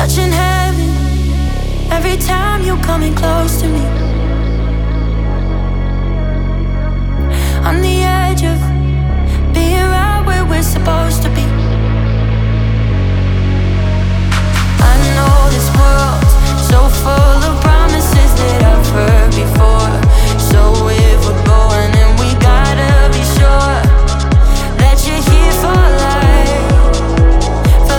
touching heaven every time you're coming close to me. On the edge of being right where we're supposed to be. I know this world's so full of promises that I've heard before. So if we're going, then we gotta be sure that you're here for life, for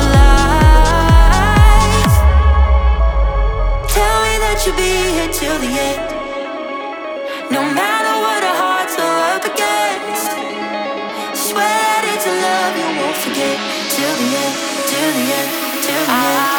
life. Tell me that you'll be here till the end, no matter what our hearts are up against. Swear that it's a love you won't forget till the end, till the end, till the end.